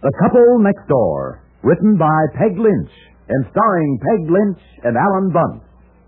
The Couple Next Door, written by Peg Lynch and starring Peg Lynch and Alan Bunce.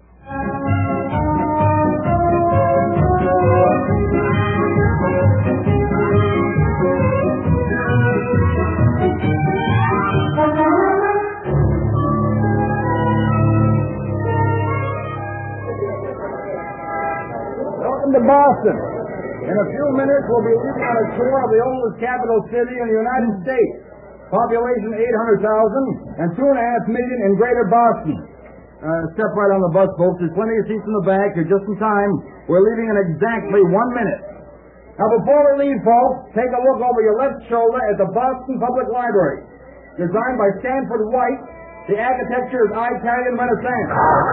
Welcome to Boston. In a few minutes, we'll be leaving on a tour of the oldest capital city in the United States. Population 800,000 and 2.5 million in greater Boston. Step right on the bus, folks. There's plenty of seats in the back. You're just in time. We're leaving in exactly 1 minute. Now, before we leave, folks, take a look over your left shoulder at the Boston Public Library. Designed by Stanford White, the architecture is Italian Renaissance.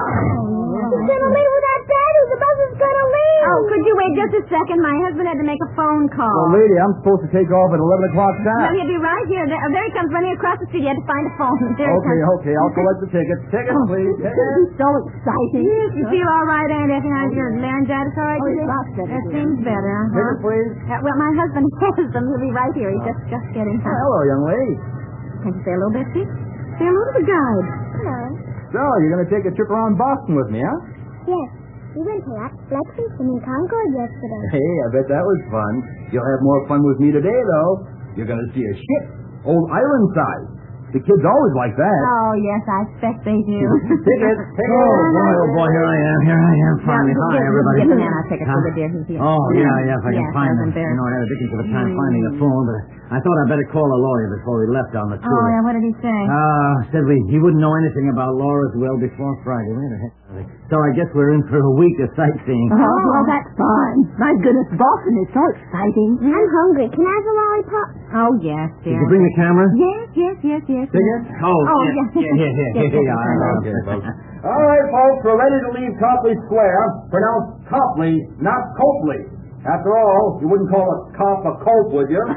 He's gonna leave without Daddy. The bus is gonna leave. Oh, could you wait just a second? My husband had to make a phone call. Well, lady, I'm supposed to take off at 11 o'clock No, sharp. he'll be right here. There he comes running across the street. He had to find a phone. There he comes. Okay, I'll collect the tickets. Tickets, please. This is so exciting. Yes, you feel all right, Aunt Effie? Your laryngitis all right Oh, today? it's lots better. That seems better, huh? Tickets, please. Well, my husband has them. He'll be right here. He's just getting Oh, home. hello, young lady. Can you say hello, Betsy? Say hello to the guide. Hello. So, you're going to take a trip around Boston with me, huh? Yes. We went to Lexington and Concord yesterday. Hey, I bet that was fun. You'll have more fun with me today, though. You're going to see a ship, old Ironside. The kids always like that. Oh, yes, I expect they do. Tickets. Oh, boy, here I am. Finally. Hi, everybody. Give the man our tickets for the dear. He's here. Oh, yeah, if I can Yes, find I was them. embarrassed. I had a dickens of a time finding the phone, but I thought I'd better call a lawyer before we left on the tour. Oh, yeah, what did he say? Said he wouldn't know anything about Laura's will before Friday. Wait a minute. So I guess we're in for a week of sightseeing. Oh, well, that's fine. My goodness, Boston is so exciting. I'm hungry. Can I have a lollipop? Oh, yes, Did dear. you bring the camera? Yes. Tickets? Oh, yeah. Okay, folks. All right, folks, we're ready to leave Copley Square. Pronounced Copley, not Copley. After all, you wouldn't call a cop a cope, would you? So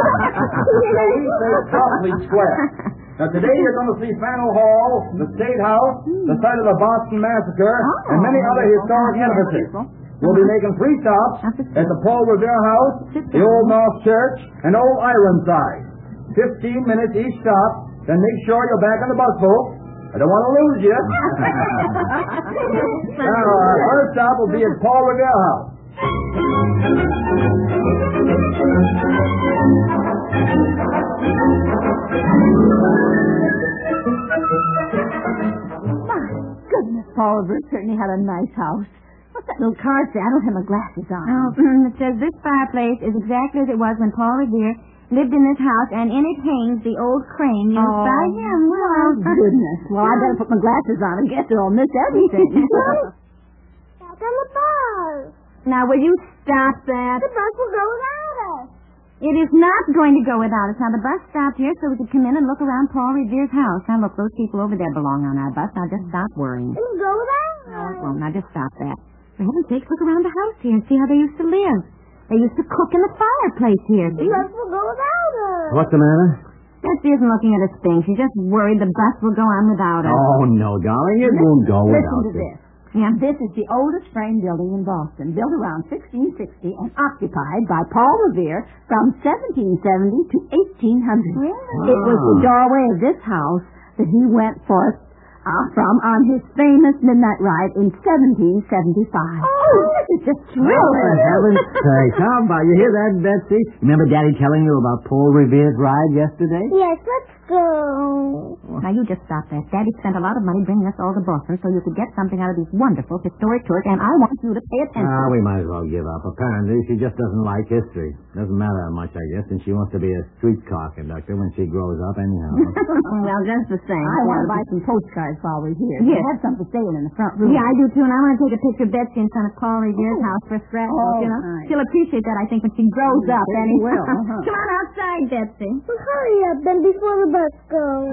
we say Copley Square. Now, today you're going to see Faneuil Hall, the State House, the site of the Boston Massacre, and many other historic edifices. We'll be making 3 stops at the Paul Revere House, the Old North Church, and Old Ironside. 15 minutes each stop, then make sure you're back on the bus, folks. I don't want to lose you. Now, our first stop will be at Paul Revere House. My goodness, Paul Revere certainly had a nice house. What's that little card say? I don't have my glasses on. Oh, it says this fireplace is exactly as it was when Paul Revere lived in this house, and in it hangs the old crane used by him. Oh, goodness. Well, I better put my glasses on and guess I'll miss everything. Back on the bus. Now, will you stop that? The bus will go without us. It is not going to go without us. Now, the bus stopped here so we could come in and look around Paul Revere's house. Now, look, those people over there belong on our bus. Now, just stop worrying. It'll go without us. No, it won't. Now, just stop that. For heaven's sakes, look around the house here and see how they used to live. They used to cook in the fireplace here. The bus will go without us. What's the matter? Betsy isn't looking at us thing. She's just worried the bus will go on without us. Oh, no, darling. It won't go Listen without to you. this. Yeah. This is the oldest frame building in Boston, built around 1660 and occupied by Paul Revere from 1770 to 1800. Really? It was the doorway of this house that he went forth from on his famous midnight ride in 1775. Oh, this is just Oh, for thrilling. heaven's sake. How about you hear that, Betsy? Remember Daddy telling you about Paul Revere's ride yesterday? Yes, let's go. Now, you just stop that. Daddy spent a lot of money bringing us all to Boston so you could get something out of these wonderful historic tours, and I want you to pay attention. We might as well give up. Apparently, she just doesn't like history. Doesn't matter how much, I guess, and she wants to be a streetcar conductor when she grows up anyhow. Well, just the same. I want to buy some postcards while we're here. Yes. We have some for sale in the front room. Yeah, I do, too, and I want to take a picture of Betsy in front of Paul Revere's house for a scrapbook, Oh, you know? nice. She'll appreciate that, I think, when she grows up, She anyhow. will, uh-huh. Come on outside, Betsy. Well, hurry up, then, before the bus goes.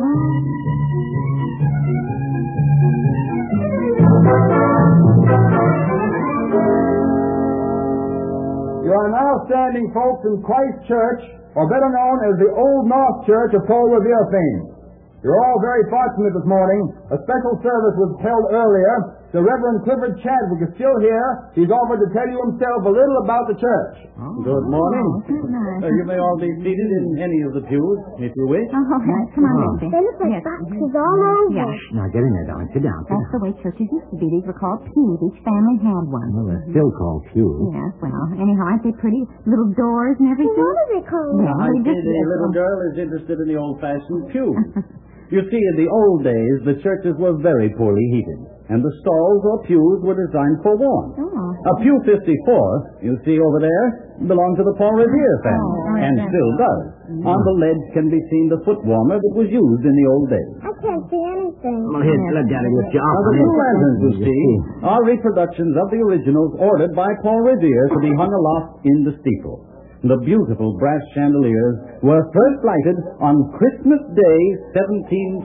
You are now standing, folks, in Christ Church, or better known as the Old North Church of Paul Revere fame. You're all very fortunate this morning. A special service was held earlier the Reverend Clifford Chadwick is still here. He's offered to tell you himself a little about the church. Oh. Good morning. You may all be seated in any of the pews, if you wish. Oh, okay. Come on, Betsy. They look like boxes all over. Yeah. Now, get in there, darling. Sit down. That's the way churches used to be. These were called pews. Each family had one. Well, they're still called pews. Yes, well, anyhow, aren't they pretty? Little doors and everything? What are they called? Well, I we see just the little girl is interested in the old-fashioned pew. You see, in the old days, the churches were very poorly heated, and the stalls or pews were designed for warmth. Oh. Pew 54, you see over there, belonged to the Paul Revere family, and still does. On the ledge can be seen the foot warmer that was used in the old days. I can't see anything. Well, here, let Daddy lift you up. Now, the two lanterns you see are reproductions of the originals ordered by Paul Revere to be hung aloft in the steeple. The beautiful brass chandeliers were first lighted on Christmas Day, 1724,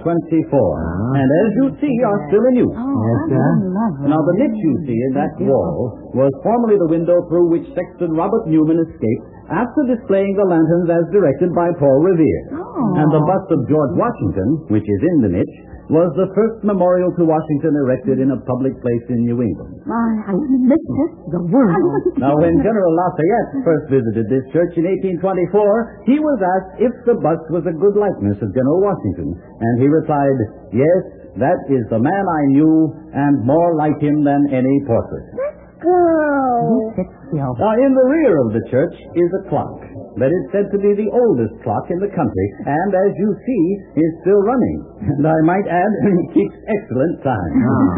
and as you see, are still in use. Yes, sir. Now, the niche you see in that wall was formerly the window through which Sexton Robert Newman escaped after displaying the lanterns as directed by Paul Revere. And the bust of George Washington, which is in the niche, was the first memorial to Washington erected in a public place in New England. I miss this, the world. Now, when General Lafayette first visited this church in 1824, he was asked if the bust was a good likeness of General Washington, and he replied, "Yes, that is the man I knew, and more like him than any portrait." Go. Sit still. Now, in the rear of the church is a clock that is said to be the oldest clock in the country, and as you see, is still running. And I might add, it keeps excellent time.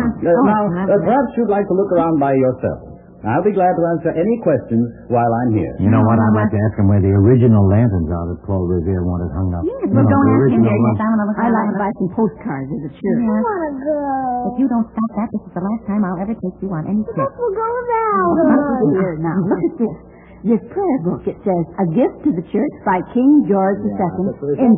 Perhaps you'd like to look around by yourself. I'll be glad to answer any questions while I'm here. You know what? I'd like to ask him where the original lanterns are that Paul Revere wanted hung up. Yes, well, don't ask him there. Yes, I want to look I'd like to around. buy some postcards of the church. Yes. I want to go. If you don't stop that, this is the last time I'll ever take you on any trip. We'll go without Here, now, look at this. This prayer book, it says, "A gift to the church by King George II in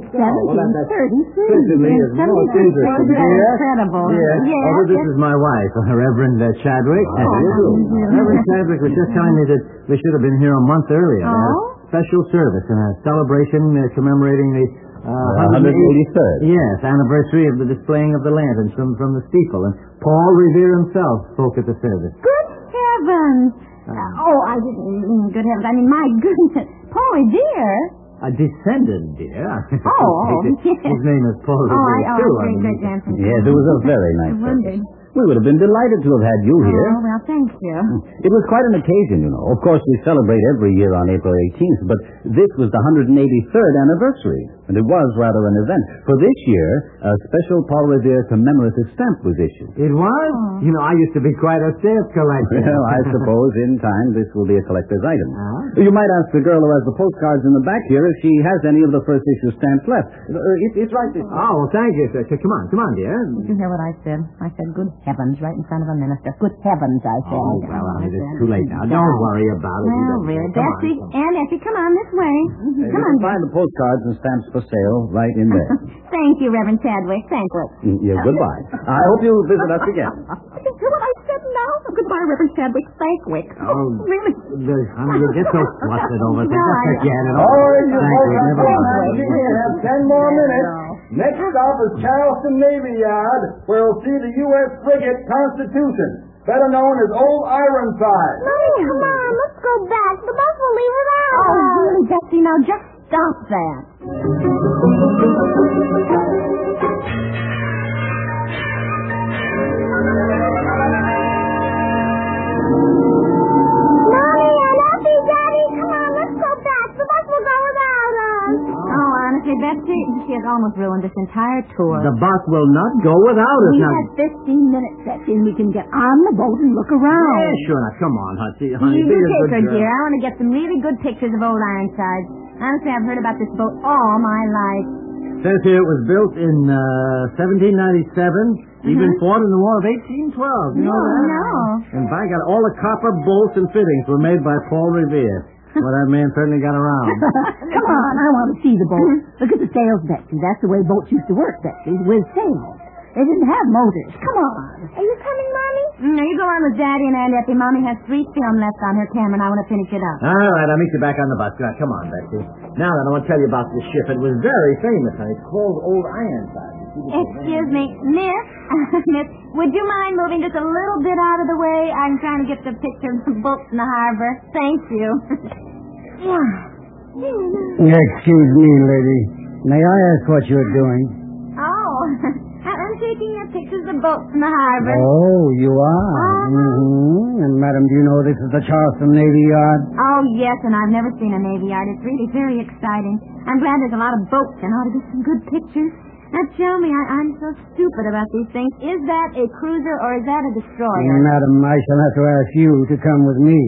1733. It's most interesting. Incredible. Yes. Yes. This is my wife, Reverend Chadwick. Reverend Chadwick was just telling me that we should have been here a month earlier. Oh? Special service and a celebration commemorating the 183rd. Yes, anniversary of the displaying of the lanterns from the steeple. And Paul Revere himself spoke at the service. Good heavens. I didn't. Good heavens. I mean, my goodness. Paul Revere. A descendant, dear. His name is Paul Revere, too. Very good, Jansen. Yes, it was a very nice I wondered. service. We would have been delighted to have had you here. Oh, well, thank you. It was quite an occasion, you know. Of course, we celebrate every year on April 18th, but this was the 183rd anniversary, and it was rather an event. For this year, a special Paul Revere commemorative stamp was issued. It was? Oh. You know, I used to be quite a stamp collector. Well, I suppose in time this will be a collector's item. Ah. You might ask the girl who has the postcards in the back here if she has any of the first issue stamps left. It's right this way. Oh, well, thank you, sir. Come on, dear. Did you hear what I said? I said, good heavens, right in front of a minister. Good heavens, I said. Oh, well, honey, it's too late now. Don't worry about it. Well, really. Bessie, Aunt Effie, come on this way. You Come on. can find the postcards and stamps for sale right in there. Thank you, Reverend Chadwick. Thank you. Yeah, goodbye. I hope you'll visit us again. Did you hear what I said now? Goodbye, Reverend Chadwick. Thankwick. Oh, really? Honey, you get so flustered over things. Just Right. forget it. All right, you Thank folks you. are Never going mind. to have 10 more minutes. Next up is Charleston Navy Yard, where we'll see the U.S. frigate Constitution, better known as Old Ironside. Mommy, come on, let's go back. The bus will leave without us. Oh, really, Bessie, now just stop that. Mommy, I love you, Daddy. Come on, let's go back. The bus will go without us. Oh, honestly, Betsy, she has almost ruined this entire tour. The bus will not go without us. We Now, have 15 minutes, Betsy, and we can get on the boat and look around. yeah, sure. Now, come on, honey. You Be a take good her, girl. dear. I want to get some really good pictures of Old Ironside. Honestly, I've heard about this boat all my life. Says here it was built in 1797. Even fought in the War of 1812. You know that? No. And by God, all the copper bolts and fittings were made by Paul Revere. Well, that man certainly got around. Come on, I want to see the boat. Look at the sails, Betsy. That's the way boats used to work, Betsy, with sails. They didn't have motors. Come on. Are you coming, Mommy? Now, you go on with Daddy and Aunt Effie. Mommy has 3 film left on her camera, and I want to finish it up. All right, I'll meet you back on the bus. Now, come on, Betsy. Now then, I want to tell you about this ship. It was very famous, and it's called Old Ironside. You Excuse me, Miss. Miss, would you mind moving just a little bit out of the way? I'm trying to get the picture of the boats in the harbor. Thank you. Excuse me, lady. May I ask what you're doing? Oh, I'm taking pictures of boats in the harbor. Oh, you are? Mm-hmm. And, madam, do you know this is the Charleston Navy Yard? Oh, yes, and I've never seen a Navy Yard. It's really very exciting. I'm glad there's a lot of boats and ought to get some good pictures. Now, tell me, I'm so stupid about these things. Is that a cruiser or is that a destroyer? Madam, I shall have to ask you to come with me.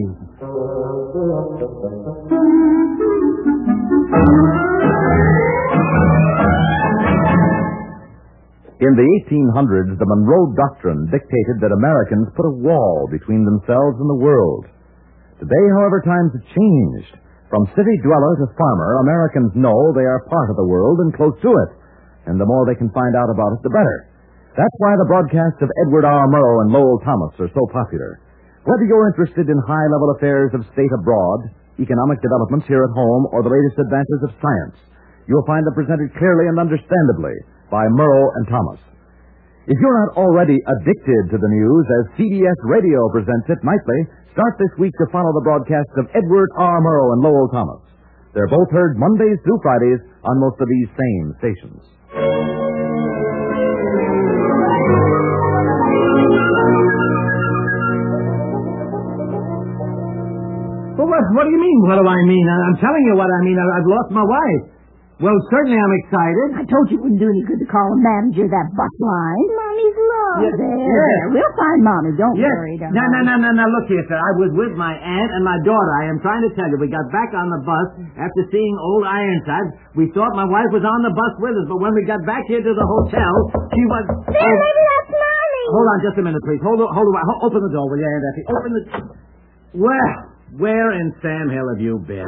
In the 1800s, the Monroe Doctrine dictated that Americans put a wall between themselves and the world. Today, however, times have changed. From city dweller to farmer, Americans know they are part of the world and close to it. And the more they can find out about it, the better. That's why the broadcasts of Edward R. Murrow and Lowell Thomas are so popular. Whether you're interested in high-level affairs of state abroad, economic developments here at home, or the latest advances of science, you'll find them presented clearly and understandably by Murrow and Thomas. If you're not already addicted to the news, as CBS Radio presents it nightly, start this week to follow the broadcasts of Edward R. Murrow and Lowell Thomas. They're both heard Mondays through Fridays on most of these same stations. Well, what do you mean, what do I mean? I'm telling you what I mean. I've lost my wife. Well, certainly I'm excited. I told you it wouldn't do any good to call a manager that bus line. Mommy's lost. Yes, There. We'll find Mommy. Don't worry, darling. No. Look here, sir. I was with my aunt and my daughter. I am trying to tell you, we got back on the bus after seeing Old Ironsides. We thought my wife was on the bus with us, but when we got back here to the hotel, she was... There, maybe that's Mommy. Hold on just a minute, please. Hold on. Open the door, will you, Aunt Effie? Open the... Well, where in Sam Hill have you been?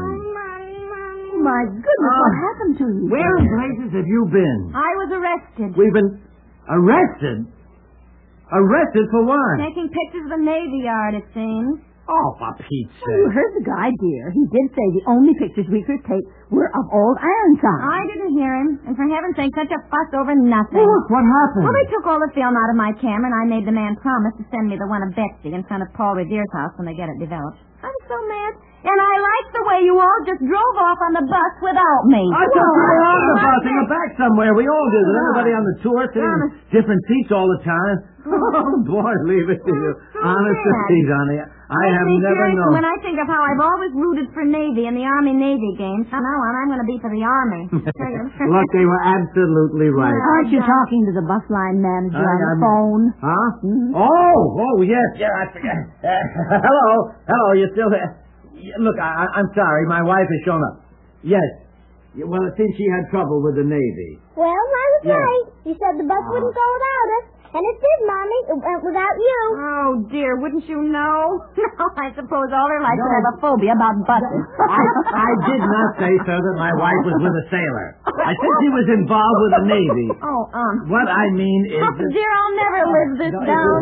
My goodness, what happened to you? Where in blazes have you been? I was arrested. We've been arrested? Arrested for what? Taking pictures of the Navy Yard, it seems. Oh, for Pete's Oh, you sake. heard the guy, dear. He did say the only pictures we could take were of Old Ironside. I didn't hear him. And for heaven's sake, such a fuss over nothing. Look, what happened? Well, they took all the film out of my camera, and I made the man promise to send me the one of Betsy in front of Paul Revere's house when they get it developed. I was so mad. And I liked the way you all just drove off on the bus without me. I thought we were on the bus in the back somewhere. We all did. With everybody on the tour sitting in different seats all the time. Oh, boy, leave it to you. Honest to Pete, honey. I have never known. When I think of how I've always rooted for Navy in the Army-Navy games, from now on I'm going to be for the Army. Look, they were absolutely right. Aren't you talking to the bus line manager on the phone? Huh? Oh, yes. Yeah, I forget. Hello, you still there? Look, I'm sorry. My wife has shown up. Yes. Well, it seems she had trouble with the Navy. Well, I was right. You said the bus wouldn't go without us. And it did, Mommy. It went without you. Oh, dear, wouldn't you know? No, I suppose all their life would have a phobia about buses. I did not say, sir, that my wife was with a sailor. I said she was involved with the Navy. Oh, What I mean is... Oh, dear, I'll never live this down.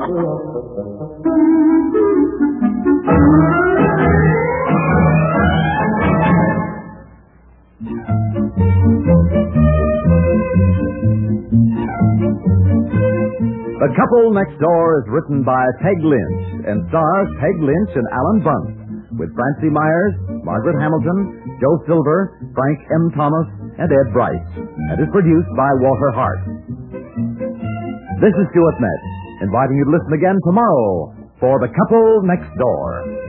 The Couple Next Door is written by Peg Lynch and stars Peg Lynch and Alan Bunce, with Francie Myers, Margaret Hamilton, Joe Silver, Frank M. Thomas, and Ed Bryce, and is produced by Walter Hart. This is Stuart Metz, inviting you to listen again tomorrow for The Couple Next Door.